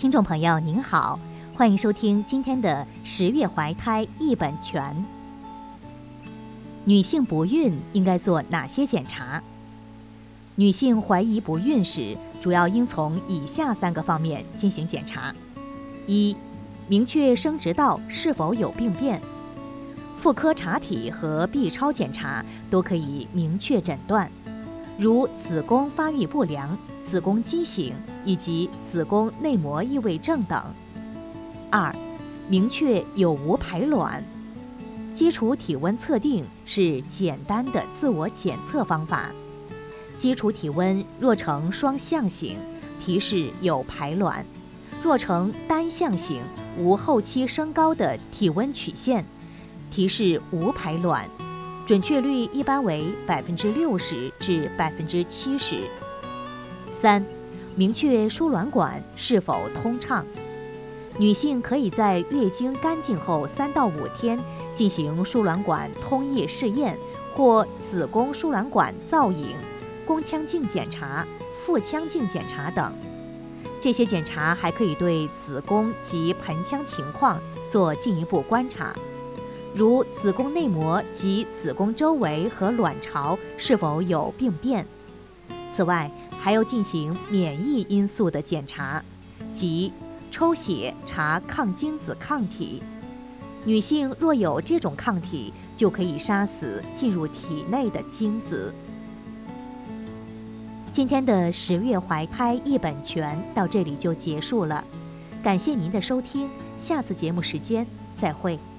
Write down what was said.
听众朋友您好，欢迎收听今天的10月怀胎一本全。女性不孕应该做哪些检查？女性怀疑不孕时，主要应从以下3个方面进行检查：一、明确生殖道是否有病变。妇科查体和 B 超检查都可以明确诊断，如子宫发育不良、子宫畸形以及子宫内膜异位症等。2、明确有无排卵。基础体温测定是简单的自我检测方法，基础体温若呈双向型，提示有排卵；若呈单向型，无后期升高的体温曲线，提示无排卵，准确率一般为60%至70%。3、明确输卵管是否通畅。女性可以在月经干净后3到5天进行输卵管通液试验或子宫输卵管造影、宫腔镜检查、腹腔镜检查等。这些检查还可以对子宫及盆腔情况做进一步观察，如子宫内膜及子宫周围和卵巢是否有病变。此外，还要进行免疫因素的检查，即抽血查抗精子抗体。女性若有这种抗体，就可以杀死进入体内的精子。今天的10月怀胎一本全到这里就结束了，感谢您的收听，下次节目时间再会。